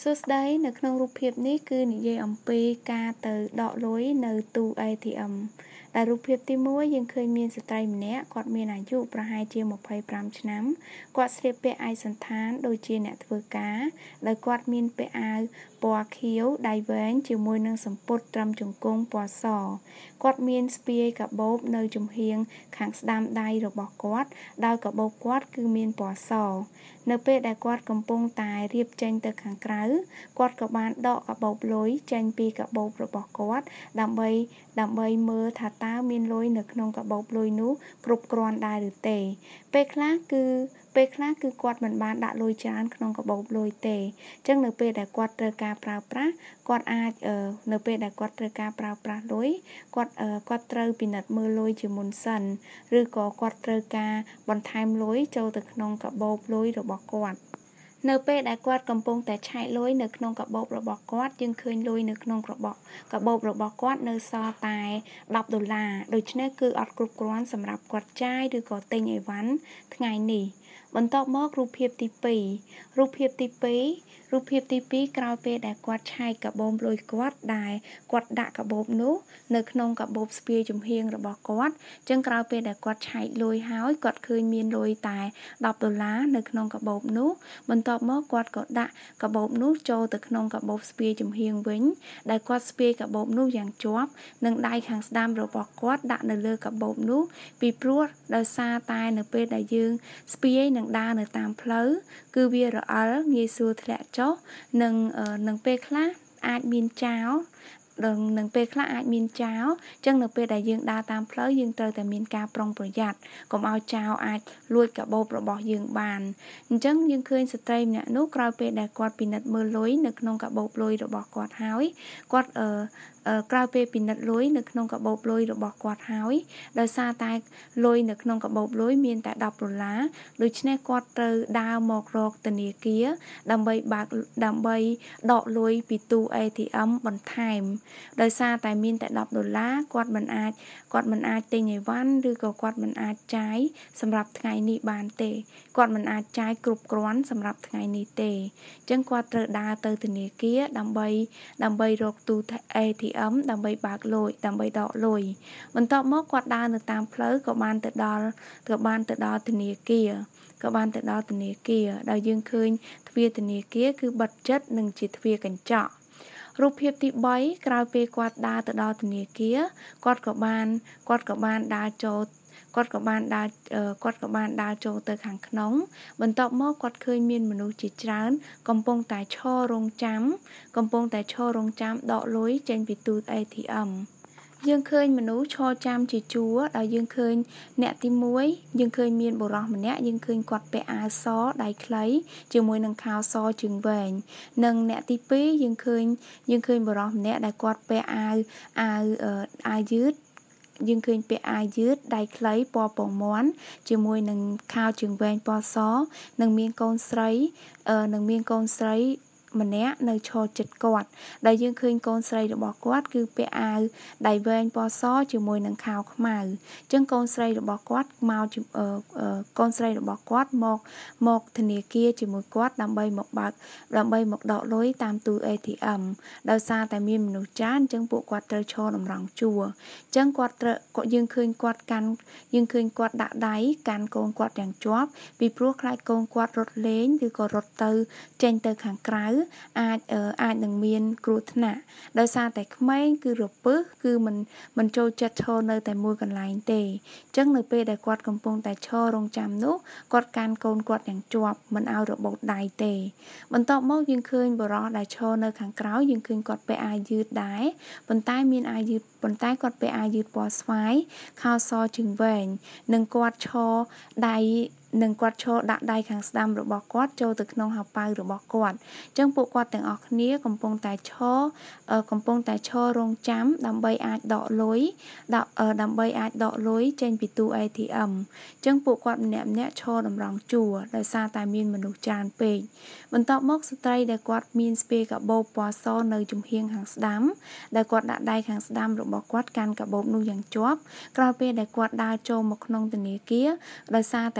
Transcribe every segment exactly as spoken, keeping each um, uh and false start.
សួស្តីនៅក្នុងរូបភាពនេះគឺនិយាយអំពីការទៅដកលុយនៅទូ เอ ที เอ็ม ដែលរូបភាពទីមួយយើងឃើញមានស្ត្រីម្នាក់គាត់មានអាយុប្រហែលជាម្ភៃប្រាំឆ្នាំគាត់ស្លៀកពាក់ឯកសណ្ឋានដូចជាអ្នកធ្វើការដោយគាត់មានពាក់អាវពណ៌ខៀវដៃវែងជាមួយនឹងសំពត់ត្រឹមជង្គង់ពណ៌សគាត់មានស្ពាយកាបូបនៅចំហៀងខាងស្ដាំដៃរបស់គាត់ដោយកាបូបគាត់គឺមានពណ៌សនៅពេលដែលគាត់កំពុងតែរៀបចេញទៅខាងក្រៅគាត់ក៏បានដកកាបូបលុយចេញពីកាបូបរបស់គាត់ដើម្បីដើម្បីមើលថាតើមានលុយនៅក្នុងកាបូបលុយនោះគ្រប់គ្រាន់ដែរឬទេពេលខ្លះគឺពេលខ្លះគឺគាត់មិនបានដាក់លុយច្រើនក្នុងកាបូបលុយទេអញ្ចឹងនៅពេលដែលគាត់ត្រូវការប្រើប្រាស់គាត់អាចនៅពេលដែលគាត់ត្រូវការប្រើប្រាស់លុយគាត់គាត់ត្រូវពិនិត្យមើលលុយជាមុនសិនឬក៏គាត់ត្រូវការបន្ថែមលុយចូលទៅក្នុងកាបូបលុយរបស់គាត់នៅពេលដែលគាត់កំពុងតែឆែកលុយនៅក្នុងកាបូបរបស់គាត់យើងឃើញលុយនៅក្នុងកាបូបកាបូបរបស់គាត់នៅសល់តែដប់ដុល្លារដូច្នេះគឺអត់គ្រប់គ្រាន់សម្រាប់គាត់ចាយឬក៏ទិញអីវ៉ាន់ថ្ងៃនេះបន្ទាប់មករូបភាពទីពីររូបភាពទីពីររូបភាពទីពីរក្រោយពេលដែលគាត់ឆែកកាបូបលុយគាត់ដែលគាត់ដាក់កាបូបនោះនៅក្នុងកាបូបស្ពាយចំហៀងរបស់គាត់ចឹងក្រោយពេលដែលគាត់ឆែកលុយហើយគាត់ឃើញមានលុយតែដប់ដុល្លារនៅក្នុងកាបូបនោះបន្ទាប់មកគាត់ក៏ដាក់កាបូបនោះចូលទៅក្នុងកាបូបស្ពាយចំហៀងវិញដែលគាត់ស្ពាយកាបូបនោះយ៉ាងជាប់និងដៃខាងស្ដាំរបស់គាត់ដាក់នៅលើកាបូបនោះពីព្រោះដោយសារតែនៅពេលដែលយើងស្ពាយនឹងដើរនៅតាមផ្លូវគឺវារអិលងាយស្រួលធ្លាក់ចុះនិងនឹងពេលខ្លះអាចមានចោលនឹងនឹងពេលខ្លះអាចមានចោលអញ្ចឹងនៅពេលដែលយើងដើរតាមផ្លូវយើងត្រូវតែមានការប្រុងប្រយ័ត្នកុំឲ្យចោលអាចលួចកាបូបរបស់យើងបានអញ្ចឹងយើងឃើញស្ត្រីម្នាក់នោះក្រោយពេលដែលគាត់ពិនិត្យមើលលុយនៅក្នុងកាបូបលុយរបស់គាត់ហើយគាត់អឺក្រោយពេលពិនិត្យលុយនៅក្នុងកាបូបលុយរបស់គាត់ហើយដោយសារតែលុយនៅក្នុងកាបូបលុយមានតែដប់ដុល្លារដូច្នេះគាត់ត្រូវដើរមករកធនាគារដើម្បីបើកដើម្បីដកលុយពីទូ เอ ที เอ็ม បន្ថែមដោយសារតែមានតែដប់ដុល្លារគាត់មិនអាចគាត់មិនអាចទិញអីវ៉ាន់ឬក៏គាត់មិនអាចចាយសម្រាប់ថ្ងៃនេះបានទេគាត់មិនអាចចាយគ្រប់គ្រាន់សម្រាប់ថ្ងៃនេះទេអញ្ចឹងគាត់ត្រូវដើរទៅធនាគារដើម្បីដើម្បីរកទូ เอ ที เอ็ม ដើម្បីបើកលុយដើម្បីដកលុយបន្ទាប់មកគាត់ដើរនៅតាមផ្លូវក៏បានទៅដល់ក៏បានទៅដល់ធនាគារក៏បានទៅដល់ធនាគារដោយយើងឃើញទ្វារធនាគារគឺបិទជិតនិងជាទ្វារកញ្ចក់រូបភាពទីបីក្រោយពេលគាត់ដើរទៅដល់ធនាគារគាត់ក៏បានគាត់ក៏បានដើរចូលគាត់ក៏បានដើរគាត់ក៏បានដើរចូលទៅខាងក្នុងបន្ទាប់មកគាត់ឃើញមានមនុស្សជាច្រើនកំពុងតែឈររង់ចាំកំពុងតែឈររង់ចាំដកលុយចេញពីទូ เอ ที เอ็ม យើងឃើញមនុស្សឈរចាំជាជួរដោយយើងឃើញអ្នកទីមួយយើងឃើញមានបុរសម្នាក់យើងឃើញគាត់ពាក់អាវសដៃខ្លីជាមួយនឹងខោសជើងវែងនិងអ្នកទីពីរយើងឃើញយើងឃើញបុរសម្នាក់ដែលគាត់ពាក់អាវអាវអាវយឺតយើងឃើញពាក់អាវយឺតដៃខ្លីពណ៌ពងមាន់ជាមួយនឹងខោជើងវែងពណ៌សនិងមានកូនស្រីនិងមានកូនស្រីម្នាក់នៅឈរជិតគាត់ដែលយើងឃើញកូនស្រីរបស់គាត់គឺពាក់អាវដៃវែងពណ៌សជាមួយនឹងខោខ្មៅអញ្ចឹងកូនស្រីរបស់គាត់មកកូនស្រីរបស់គាត់មកមកធនាគារជាមួយគាត់ដើម្បីមកបើកដើម្បីមកដកលុយតាមទូ เอ ที เอ็ม ដោយសារតែមានមនុស្សច្រើនអញ្ចឹងពួកគាត់ត្រូវឈរតម្រង់ជួរអញ្ចឹងគាត់ត្រូវយើងឃើញគាត់កាន់យើងឃើញគាត់ដាក់ដៃកាន់កូនគាត់យ៉ាងជាប់ពីព្រោះខ្លាចកូនគាត់រត់លេងឬក៏រត់ទៅចេញទៅខាងក្រៅអាចអាចនឹងមានគ្រោះថ្នាក់ដោយសារតែក្មេងគឺរពឹសគឺមិនមិនចូលចិត្តឈរនៅតែមួយកន្លែងទេអញ្ចឹងនៅពេលដែលគាត់កំពុងតែឈររង់ចាំនោះគាត់កាន់កូនគាត់យ៉ាងជាប់មិនឲ្យរបូតដៃទេបន្ទាប់មកយើងឃើញបរិសុទ្ធដែលឈរនៅខាងក្រៅយើងឃើញគាត់ពាក់អាវយឺតដែរប៉ុន្តែមានអាវយឺតប៉ុន្តែគាត់ពាក់អាវយឺតពណ៌ស្វាយខោសជើងវែងនិងគាត់ឈរដៃនឹងគាត់ឈរដាក់ដៃខាងស្ដាំរបស់គាត់ចូលទៅក្នុងហៅប៉ៅរបស់គាត់អញ្ចឹងពួកគាត់ទាំងអស់គ្នាកំពុងតែឈរកំពុងតែឈររង់ចាំដើម្បីអាចដកលុយដាក់ដើម្បីអាចដកលុយចេញពីទូ เอ ที เอ็ม អញ្ចឹងពួកគាត់ម្នាក់ម្នាក់ឈរតម្រង់ជួរដោយសារតែមានមនុស្សច្រើនពេកបន្ទាប់មកស្ត្រីដែលគាត់មានស្ពាយកាបូបពណ៌សនៅចំហៀងខាងស្ដាំដែលគាត់ដាក់ដៃខាងស្ដាំរបស់គាត់កាន់កាបូបនោះយ៉ាងជាប់ក្រោយពេលដែលគាត់ដើរចូលមកក្នុងធនាគារដោយសារតែឃើញ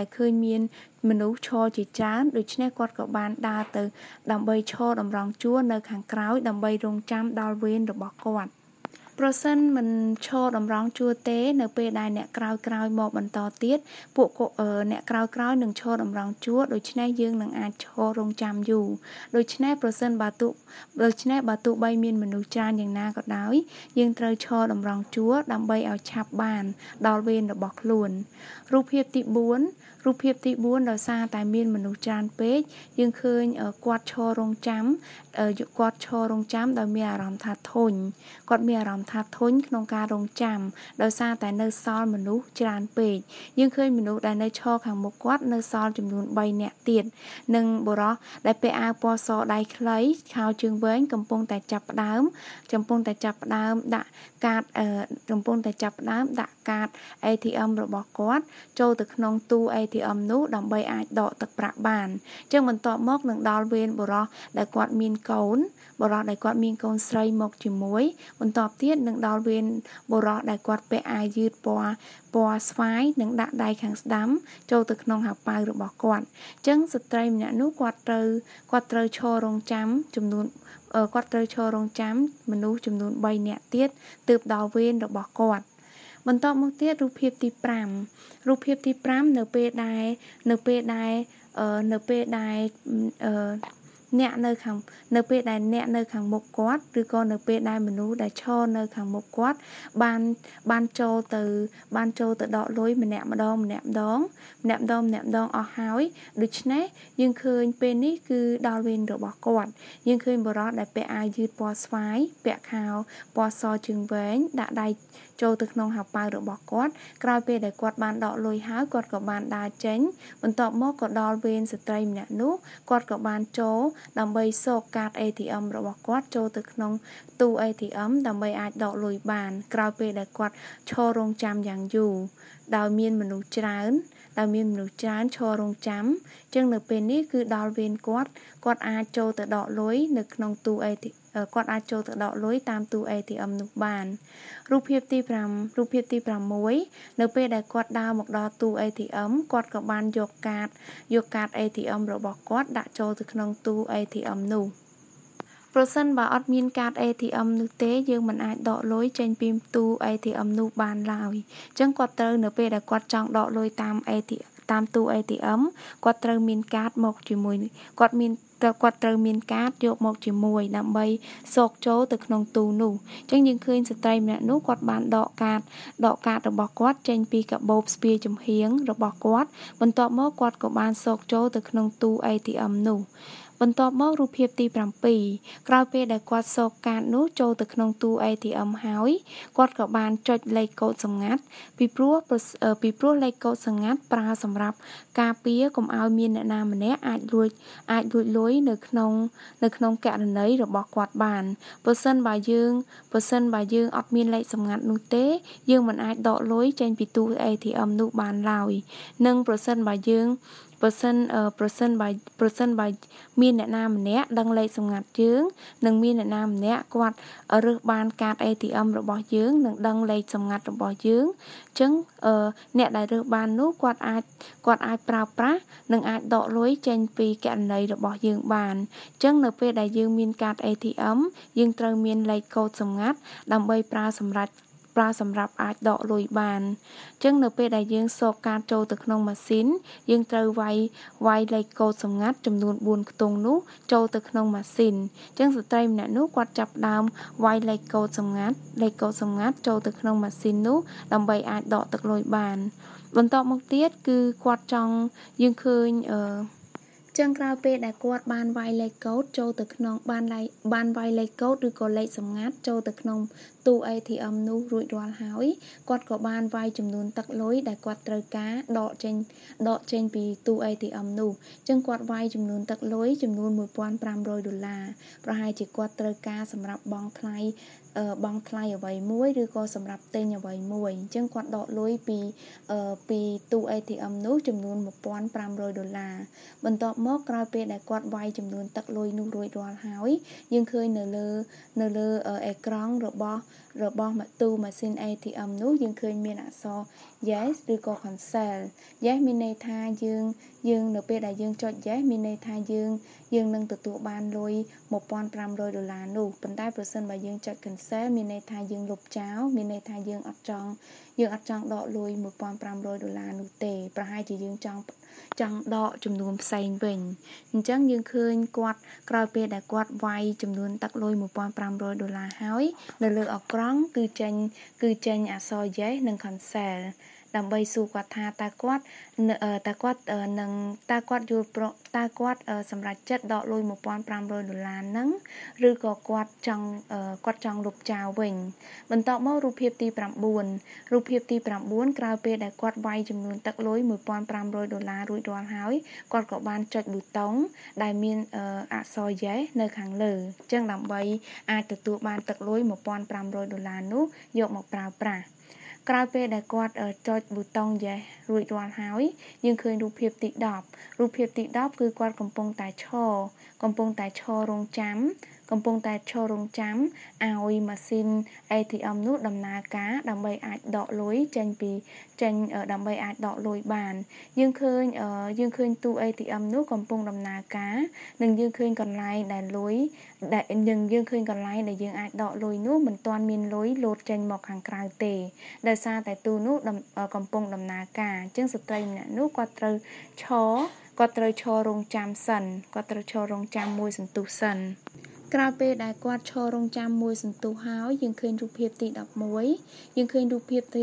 មានមនុស្សឈរជាច្រើនដូច្នេះគាត់ក៏បានដើរទៅដើម្បីឈរតម្រង់ជួរនៅខាងក្រោយដើម្បីរង់ចាំដល់វេនរបស់គាត់ប្រសិនមិនឈរតម្រង់ជួរទេនៅពេលដែលអ្នកក្រោយក្រោយមកបន្តទៀតពួកអ្នកក្រោយក្រោយនឹងឈរតម្រង់ជួរដូច្នេះយើងនឹងអាចឈររង់ចាំយូរដូច្នេះប្រសិនបើទោះដូច្នេះបើទោះបីមានមនុស្សច្រើនយ៉ាងណាក៏ដោយយើងត្រូវឈរតម្រង់ជួរដើម្បីឲ្យឆាប់បានដល់វេនរបស់ខ្លួនរូបភាពទីបួនរូបភាពទីបួនដោយសារតែមានមនុស្សច្រើនពេកយើងឃើញគាត់ឈររង់ចាំគាត់ឈររង់ចាំដោយមានអារម្មណ៍ថាធុញគាត់មានអារម្មណ៍ថាធុញក្នុងការរង់ចាំដោយសារតែនៅសល់មនុស្សច្រើនពេកយើងឃើញមនុស្សដែលនៅឈរខាងមុខគាត់នៅសល់ចំនួនបីនាក់ទៀតនិងបុរសដែលពាក់អាវពណ៌សដៃខ្លីខោជើងវែងកំពុងតែចាប់ផ្ដើមកំពុងតែចាប់ផ្ដើមដាក់កាតកំពុងតែចាប់ផ្ដើមដាក់កាត A T M របស់គាត់ចូលទៅក្នុងទូ A T M នោះដើម្បីអាចដកទឹកប្រាក់បានអញ្ចឹងបន្ទាប់មកនឹងដល់វេនបុរសដែលគាត់មានកូនបុរសដែលគាត់មានកូនស្រីមកជាមួយបន្ទាប់ទៀតនឹងដល់វេនបុរសដែលគាត់ពាក់អាវយឺតពណ៌ពណ៌ស្វាយនិងដាក់ដៃខាងស្ដាំចូលទៅក្នុងហៅប៉ៅរបស់គាត់អញ្ចឹងស្ត្រីម្នាក់នោះគាត់ត្រូវគាត់ត្រូវឈររង់ចាំចំនួនគាត់ត្រូវឈររង់ចាំមនុស្សចំនួនបីនាក់ទៀតទើបដល់វេនរបស់គាត់បន្តមកទៀតរូបភាពទីប្រាំរូបភាពទីប្រាំនៅពេលដែលនៅពេលដែលនៅពេលដែលអ្នកនៅខាងនៅពេលដែលអ្នកនៅខាងមុខគាត់ឬក៏នៅពេលដែលមនុស្សដែលឈរនៅខាងមុខគាត់បានបានចូលទៅបានចូលទៅដកលុយម្នាក់ម្ដងម្នាក់ម្ដងម្នាក់ម្ដងម្នាក់ម្ដងអស់ហើយដូច្នេះយើងឃើញពេលនេះគឺដល់វេនរបស់គាត់យើងឃើញបុរសដែលពាក់អាវយឺតពណ៌ស្វាយពាក់ខោពណ៌សជើងវែងដាក់ដៃចូលទៅក្នុងហៅប៉ៅរបស់គាត់ក្រោយពេលដែលគាត់បានដកលុយហើយគាត់ក៏បានដើរចេញបន្ទាប់មកក៏ដល់វេនស្ត្រីម្នាក់នោះគាត់ក៏បានចូលដើម្បីសោកកាត A T M របស់គាត់ចូលទៅក្នុងទូ A T M ដើម្បីអាចដកលុយបានក្រោយពេលដែលគាត់ឈររង់ចាំយ៉ាងយូរដោយមានមនុស្សច្រើនដែលមានមនុស្សច្រើនឈររង់ចាំអញ្ចឹងនៅពេលនេះគឺដល់វេនគាត់គាត់អាចចូលទៅដកលុយនៅក្នុងទូ A T M គាត់អាចចូលទៅដកលុយតាមទូ A T M នោះបានរូបភាពទីប្រាំរូបភាពទីប្រាំមួយនៅពេលដែលគាត់ដើរមកដល់ទូ A T M គាត់ក៏បានយកកាតយកកាត A T M របស់គាត់ដាក់ចូលទៅក្នុងទូ A T M នោះប្រសិនបើអត់មានកាត A T M នោះទេយើងមិនអាចដកលុយចេញពីទូ A T M នោះបានឡើយអញ្ចឹងគាត់ត្រូវនៅពេលដែលគាត់ចង់ដកលុយតាម A T M តាមទូ A T M គាត់ត្រូវមានកាតមកជាមួយគាត់មានគាត់ត្រូវមានកាតយកមកជាមួយដើម្បីសោកចូលទៅក្នុងទូនោះអញ្ចឹងយើងឃើញស្ត្រីម្នាក់នោះគាត់បានដកកាតដកកាតរបស់គាត់ចេញពីកាបូបស្ពាយចំហៀងរបស់គាត់បន្ទាប់មកគាត់ក៏បានសោកចូលទៅក្នុងទូ A T M នោះបន្ទាប់មករូបភាពទីប្រាំពីរក្រោយពេលដែលគាត់សោកកាតនោះចូលទៅក្នុងទូ A T M ហើយគាត់ក៏បានចុចលេខកូដសម្ងាត់ពីព្រោះពីព្រោះលេខកូដសម្ងាត់ប្រើសម្រាប់ការពារកុំឲ្យមានអ្នកណាម្នាក់អាចលួចអាចលួចលុយនៅក្នុងនៅក្នុងករណីរបស់គាត់បានបើសិនបើយើងបើសិនបើយើងអត់មានលេខសម្ងាត់នោះទេយើងមិនអាចដកលុយចេញពីទូ A T M នោះបានឡើយនិងប្រសិនបើយើងប្រសិនប្រសិនបើប្រសិនបើមានអ្នកណាម្នាក់ដឹងលេខសម្ងាត់យើងនិងមានអ្នកណាម្នាក់គាត់រើសបានកាត A T M របស់យើងនិងដឹងលេខសម្ងាត់របស់យើងអញ្ចឹងអ្នកដែលរើសបាននោះគាត់អាចគាត់អាចប្រើប្រាស់និងអាចដកលុយចេញពីករណីរបស់យើងបានអញ្ចឹងនៅពេលដែលយើងមានកាត A T M យើងត្រូវមានលេខកូដសម្ងាត់ដើម្បីប្រើសម្រាប់ប្រើសម្រាប់អាចដកលុយបានអញ្ចឹងនៅពេលដែលយើងសោកកាតចូលទៅក្នុងម៉ាស៊ីនយើងត្រូវវាយវាយលេខកូដសម្ងាត់ចំនួនបួនខ្ទង់នោះចូលទៅក្នុងម៉ាស៊ីនអញ្ចឹងស្ត្រីម្នាក់នោះគាត់ចាប់ផ្ដើមវាយលេខកូដសម្ងាត់លេខកូដសម្ងាត់ចូលទៅក្នុងម៉ាស៊ីននោះដើម្បីអាចដកទឹកលុយបានបន្តមកទៀតគឺគាត់ចង់យើងឃើញអឺចឹងក្រោយពេលដែលគាត់បានវាយលេខកូដចូលទៅក្នុងបានបានវាយលេខកូដឬក៏លេខសម្ងាត់ចូលទៅក្នុងទូ A T M នោះរួចរាល់ហើយគាត់ក៏បានវាយចំនួនទឹកលុយដែលគាត់ត្រូវការដកចេញដកចេញពីទូ A T M នោះចឹងគាត់វាយចំនួនទឹកលុយចំនួនមួយពាន់ប្រាំរយដុល្លារប្រហែលជាគាត់ត្រូវការសម្រាប់បង់ថ្លៃបង់ថ្លៃអ្វីមួយឬក៏សម្រាប់ទិញអ្វីមួយអញ្ចឹងគាត់ដកលុយពីពីទូ A T M នោះចំនួនមួយពាន់ប្រាំរយដុល្លារបន្ទាប់មកក្រោយពេលដែលគាត់វាយចំនួនទឹកលុយនោះរួចរាល់ហើយយើងឃើញនៅលើនៅលើអេក្រង់របស់របស់ទូម៉ាស៊ីន A T M នោះយើងឃើញមានអក្សរ yes ឬក៏ cancel yes មានន័យថាយើងយើងនៅពេលដែលយើងចុច yes មានន័យថាយើងយើងនឹងទទួលបានលុយmột nghìn năm trămដុល្លារនោះប៉ុន្តែប្រសិនបើយើងចុច cancel មានន័យថាយើងលុបចោលមានន័យថាយើងអត់ចង់យើងអត់ចង់ដកលុយmột nghìn năm trămដុល្លារនោះទេប្រហែលជាយើងចង់ចង់ដកចំនួនផ្សេងវិញអញ្ចឹងយើងឃើញគាត់ក្រោយពេលដែលគាត់វាយចំនួនទឹកលុយmột nghìn năm trămដុល្លារហើយនៅលើអក្រង់គឺចេញគឺចេញអក្សរ yes និង cancel ដើម្បីសួរគាត់ថាតើគាត់តើគាត់នឹងតើគាត់យល់ប្រតើគាត់សម្រាប់ចិត្តដកលុយmột nghìn năm trămដុល្លារហ្នឹងឬក៏គាត់ចង់គាត់ចង់លុបចោលវិញបន្ទាប់មករូបភាពទី9រូបភាពទី9ក្រោយពេលដែលគាត់វាយចំនួនទឹកលុយmột nghìn năm trămដុល្លាររួចរាល់ហើយគាត់ក៏បានចុចប៊ូតុងដែលមានអក្សរ yes នៅខាងលើអញ្ចឹងដើម្បីអាចទទួលបានទឹកលុយmột nghìn năm trămដុល្លារនោះយកមកប្រើប្រាស់ក្រោយពេលដែលគាត់ចុចប៊ូតុង yes រួចរាល់ហើយយើងឃើញរូបភាពទី10រូបភាពទី10គឺគាត់កំពុងតែឈរកំពុងតែឈររងចាំកំពុងតែឈររងចាំឲ្យម៉ាស៊ីន เอ ที เอ็ม នោះដំណើរការដើម្បីអាចដកលុយចេញពីចេញដើម្បីអាចដកលុយបានយើងឃើញយើងឃើញទូ เอ ที เอ็ม នោះកំពុងដំណើរការនិងយើងឃើញកន្លែងដែលលុយដែលយើងយើងឃើញកន្លែងដែលយើងអាចដកលុយនោះមិនទាន់មានលុយលោតចេញមកខាងក្រៅទេដោយសារតែទូនោះកំពុងដំណើរការអញ្ចឹងស្ត្រីម្នាក់នោះគាត់ត្រូវឈរគាត់ត្រូវឈររងចាំសិនគាត់ត្រូវឈររងចាំមួយសន្ទុះសិនក្រោយពេលដែលគាត់ឈររងចាំមួយសន្ទុះហើយយើងឃើញរូបភាពទី11យើងឃើញរូបភាពទី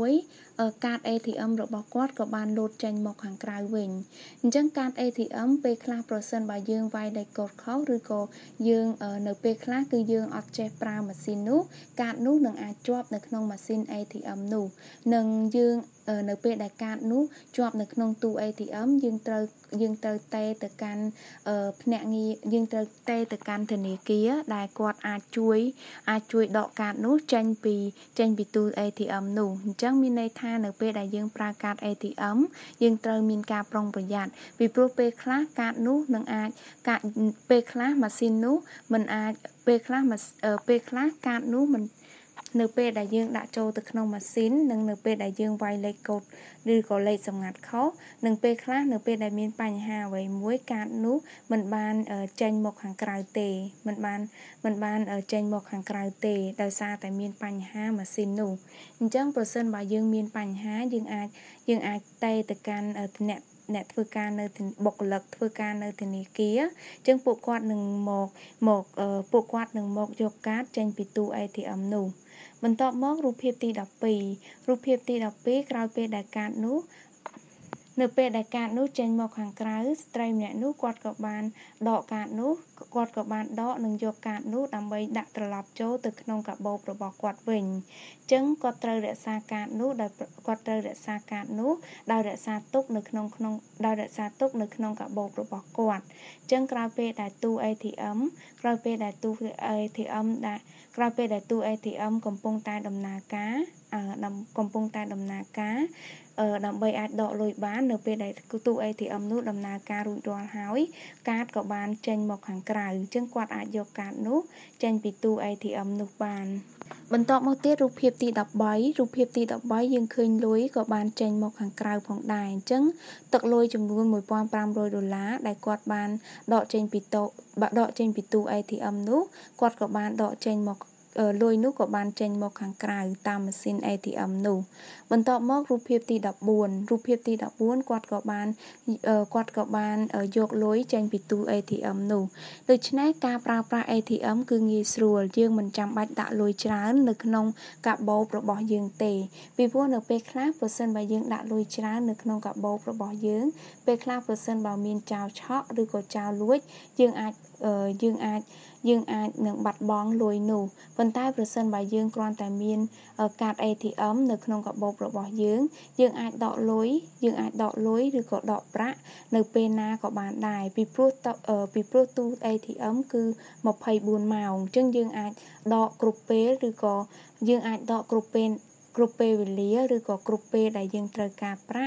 11កាត เอ ที เอ็ม របស់គាត់ក៏បានលោតចេញមកខាងក្រៅវិញអញ្ចឹងកាត เอ ที เอ็ม ពេលខ្លះប្រសិនបើយើងវាយលេខកូដខុសឬក៏យើងនៅពេលខ្លះគឺយើងអត់ចេះប្រើម៉ាស៊ីននោះកាតនោះនឹងអាចជាប់នៅក្នុងម៉ាស៊ីន เอ ที เอ็ม នោះនឹងយើងនៅពេលដែលកាតនោះជាប់នៅក្នុងទូ เอ ที เอ็ม យើងត្រូវយើងត្រូវតេទៅកាន់ភ្នាក់ងារយើងត្រូវតេទៅកាន់ធនាគារដែលគាត់អាចជួយអាចជួយដកកាតនោះចេញពីចេញពីទូ เอ ที เอ็ม នោះអញ្ចឹងមានន័យថានៅពេលដែលយើងប្រើកាត เอ ที เอ็ม យើងត្រូវមានការប្រុងប្រយ័ត្នពីព្រោះពេលខ្លះកាតនោះនឹងអាចកាតពេលខ្លះម៉ាស៊ីននោះមិនអាចពេលខ្លះពេលខ្លះកាតនោះមិននៅពេលដែលយើងដាក់ចូលទៅក្នុងម៉ាស៊ីននិងនៅពេលដែលយើងវាយលេខកូដឬក៏លេខសម្ងាត់ខុសនិងពេលខ្លះនៅពេលដែលមានបញ្ហាអ្វីមួយកាតនោះមិនបានចេញមកខាងក្រៅទេមិនបានមិនបានចេញមកខាងក្រៅទេដោយសារតែមានបញ្ហាម៉ាស៊ីននោះអញ្ចឹងប្រសិនបើយើងមានបញ្ហាយើងអាចយើងអាចតេទៅកាន់អ្នកអ្នកធ្វើការនៅបុគ្គលិកធ្វើការនៅធនាគារអញ្ចឹងពួកគាត់នឹងមកមកពួកគាត់នឹងមកយកកាតចេញពីទូ เอ ที เอ็ม នោះបន្ទាប់មករូបភាពទី12រូបភាពទី12ក្រោយពេលដែលកាតនោះនៅពេលដែលកាតនោះចេញមកខាងក្រៅស្ត្រីម្នាក់នោះគាត់ក៏បានដកកាតនោះគាត់ក៏បានដកនិងយកកាតនោះដើម្បីដាក់ត្រឡប់ចូលទៅក្នុងកាបូបរបស់គាត់វិញអញ្ចឹងគាត់ត្រូវរក្សាកាតនោះដោយគាត់ត្រូវរក្សាកាតនោះដោយរក្សាទុកនៅក្នុងក្នុងដោយរក្សាទុកនៅក្នុងកាបូបរបស់គាត់អញ្ចឹងក្រោយពេលដែលទូ เอ ที เอ็ม ក្រោយពេលដែលទូ เอ ที เอ็ม ដែលក្រោយពេលដែលទូ เอ ที เอ็ม កំពុងតែដំណើរការអឺកំពុងតែដំណើរការអឺដើម្បីអាចដកលុយបាននៅពេលដែលទូ เอ ที เอ็ม នោះដំណើរការរួចរាល់ហើយកាតក៏បានចេញមកខាងក្រៅអញ្ចឹងគាត់អាចយកកាតនោះចេញពីទូ เอ ที เอ็ม នោះបានបន្ទាប់មកទៀតរូបភាពទី13រូបភាពទី13យើងឃើញលុយក៏បានចេញមកខាងក្រៅផងដែរអញ្ចឹងទឹកលុយចំនួនmột nghìn năm trămដុល្លារដែលគាត់បានដកចេញពីតូដកចេញពីទូ เอ ที เอ็ม នោះគាត់ក៏បានដកចេញមកលុយនោះក៏បានចេញមកខាងក្រៅតាមម៉ាស៊ីន เอ ที เอ็ม នោះបន្ទាប់មករូបភាពទី14រូបភាពទី14គាត់ក៏បានគាត់ក៏បានយកលុយចេញពីទូ เอ ที เอ็ม នោះដូច្នេះការប្រើប្រាស់ เอ ที เอ็ม គឺងាយស្រួលយើងមិនចាំបាច់ដាក់លុយច្រើននៅក្នុងកាបូបរបស់យើងទេពីព្រោះនៅពេលខ្លះប្រសិនបើយើងដាក់លុយច្រើននៅក្នុងកាបូបរបស់យើងពេលខ្លះប្រសិនបើមានចោរឆក់ឬក៏ចោរលួចយើងអាចយើងអាចយើងអាចនឹងបាត់បង់លុយនោះប៉ុន្តែប្រសិនបើយើងគ្រាន់តែមានកាត เอ ที เอ็ม នៅក្នុងកាបូបរបស់យើងយើងអាចដកលុយយើងអាចដកលុយឬក៏ដកប្រាក់នៅពេលណាក៏បានដែរពីព្រោះពីព្រោះទូ เอ ที เอ็ม គឺម្ភៃបួនម៉ោងអញ្ចឹងយើងអាចដកគ្រប់ពេលឬក៏យើងអាចដកគ្រប់ពេលគ្រប់ពេលវេលាឬក៏គ្រប់ពេលដែលយើងត្រូវការប្រាក់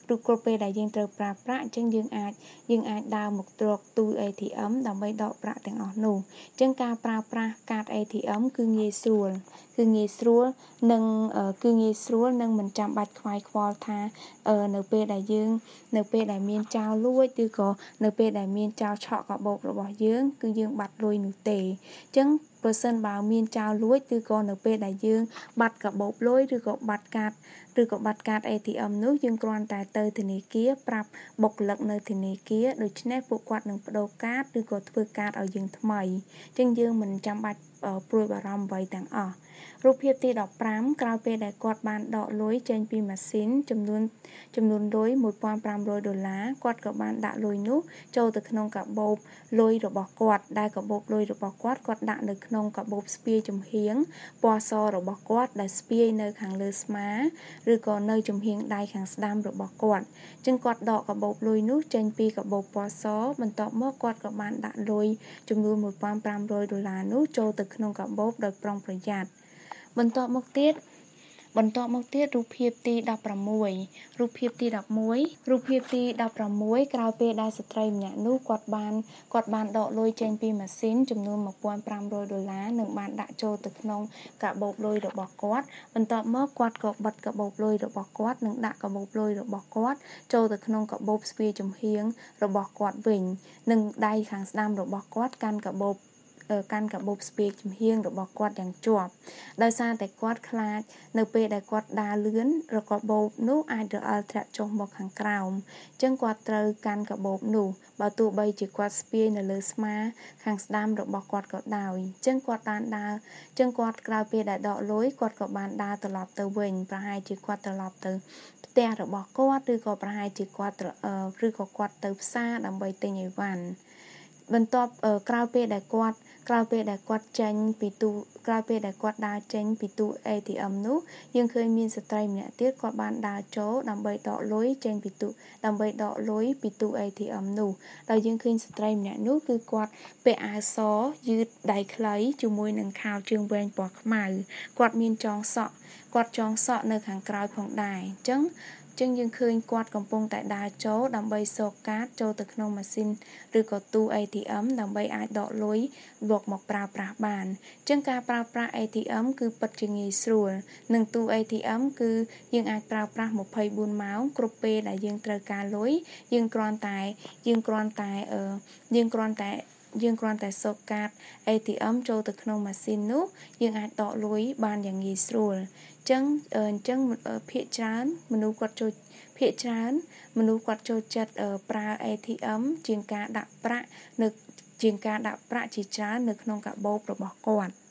ឬគ្រប់ពេលដែលយើងត្រូវប្រើប្រាក់អញ្ចឹងយើងអាចយើងអាចដើរមកត្រកទូ A T M ដើម្បីដកប្រាក់ទាំងអស់នោះអញ្ចឹងការប្រើប្រាស់កាត A T M គឺងាយស្រួលគឺងាយស្រួលនិងគឺងាយស្រួលនិងមិនចាំបាច់ខ្វាយខ្វល់ថានៅពេលដែលយើងនៅពេលដែលមានចោរលួចឬក៏នៅពេលដែលមានចោរឆក់កាបូបរបស់យើងគឺយើងបាត់លុយនោះទេអញ្ចឹងបើសិនបើមានចោរលួចឬក៏នៅពេលដែលយើងបាត់កាបូបលុយឬក៏បាត់កាតឬក៏បាត់កាត A T M នោះយើងគ្រាន់តែទៅធនាគារប្រាប់បុគ្គលិកនៅធនាគារដូច្នេះពួកគាត់នឹងបដូរកាតឬក៏ធ្វើកាតឲ្យយើងថ្មីអញ្ចឹងយើងមិនចាំបាច់ព្រួយបារម្ភអ្វីទាំងអស់រូបភាពទីដប់ប្រាំក្រោយពេលដែលគាត់បានដកលុយចេញពីម៉ាស៊ីនចំនួនចំនួនលុយមួយពាន់ប្រាំរយដុល្លារគាត់ក៏បានដាក់លុយនោះចូលទៅក្នុងកាបូបលុយរបស់គាត់ដែលកាបូបលុយរបស់គាត់គាត់ដាក់នៅក្នុងកាបូបស្ពាយចំហៀងពណ៌សរបស់គាត់ដែលស្ពាយនៅខាងលើស្មាឬក៏នៅចំហៀងដៃខាងស្ដាំរបស់គាត់អញ្ចឹងគាត់ដកកាបូបលុយនោះចេញពីកាបូបពណ៌សបន្ទាប់មកគាត់ក៏បានដាក់លុយចំនួនមួយពាន់ប្រាំរយដុល្លារនោះចូលទៅក្នុងកាបូបដោយប្រុងប្រយ័ត្នបន្ទាប់មកទៀតបន្ទាប់មកទៀតរូបភាពទីដប់ប្រាំមួយរូបភាពទីដប់មួយរូបភាពទីដប់ប្រាំមួយក្រោយពេលដែលស្ត្រីម្នាក់នោះគាត់បានគាត់បានដកលុយចេញពីម៉ាស៊ីនចំនួនមួយពាន់ប្រាំរយដុល្លារនិងបានដាក់ចូលទៅក្នុងកាបូបលុយរបស់គាត់បន្ទាប់មកគាត់ក៏បិទកាបូបលុយរបស់គាត់និងដាក់កាបូបលុយរបស់គាត់ចូលទៅក្នុងកាបូបស្ពាយចំហៀងរបស់គាត់វិញនិងដៃខាងស្ដាំរបស់គាត់កាន់កាបូបកាន់កាបូបស្ពាយចំហៀងរបស់គាត់យ៉ាងជាប់ដោយសារតែគាត់ខ្លាចនៅពេលដែលគាត់ដើរលឿនរកាបូបនោះអាចរអិលធ្លាក់ចុះមកខាងក្រោមអញ្ចឹងគាត់ត្រូវកាន់កាបូបនោះបើទោះបីជាគាត់ស្ពាយនៅលើស្មាខាងស្ដាំរបស់គាត់ក៏ដោយអញ្ចឹងគាត់បានដើរអញ្ចឹងគាត់ក្រោយពេលដែលដកលុយគាត់ក៏បានដើរត្រឡប់ទៅវិញប្រហែលជាគាត់ត្រឡប់ទៅផ្ទះរបស់គាត់ឬក៏ប្រហែលជាគាត់ឬក៏គាត់ទៅផ្សារដើម្បីទិញអីវ៉ាន់បន្ទាប់ក្រោយពេលដែលគាត់ក្រោយពេលដែលគាត់ចេញពីទូក្រោយពេលដែលគាត់ដើរចេញពីទូ A T M នោះយើងឃើញមានស្ត្រីម្នាក់ទៀតគាត់បានដើរចូលដើម្បីដកលុយចេញពីទូដើម្បីដកលុយពីទូ A T M នោះដោយយើងឃើញស្ត្រីម្នាក់នោះគឺគាត់ពាក់អាវសយឺតដៃខ្លីជាមួយនឹងខោជើងវែងពណ៌ខ្មៅគាត់មានចងសក់គាត់ចងសក់នៅខាងក្រោយផងដែរអញ្ចឹងចឹងយើងឃើញគាត់កំពុងតែដើរចូលដើម្បីសកកាតចូលទៅក្នុងម៉ាស៊ីនឬក៏ទូ A T M ដើម្បីអាចដកលុយយកមកប្រើប្រាស់បានអញ្ចឹងការប្រើប្រាស់ A T M គឺពិតជាងាយស្រួលនិងទូ A T M គឺយើងអាចប្រើប្រាស់ម្ភៃបួនម៉ោងគ្រប់ពេលដែលយើងត្រូវការលុយយើងគ្រាន់តែយើងគ្រាន់តែអឺយើងគ្រាន់តែយើងគ្រាន់តែសកកាត A T M ចូលទៅក្នុងម៉ាស៊ីននោះយើងអាចដកលុយបានយ៉ាងងាយស្រួលអញ្ចឹងអញ្ចឹងភាគច្រើនមនុស្សគាត់ចូលភាគច្រើនមនុស្សគាត់ចូលចិត្តប្រើ A T M ជាងការដាក់ប្រាក់នៅជាងការដាក់ប្រាក់ជាច្រើននៅក្នុងកាបូបរបស់គាត់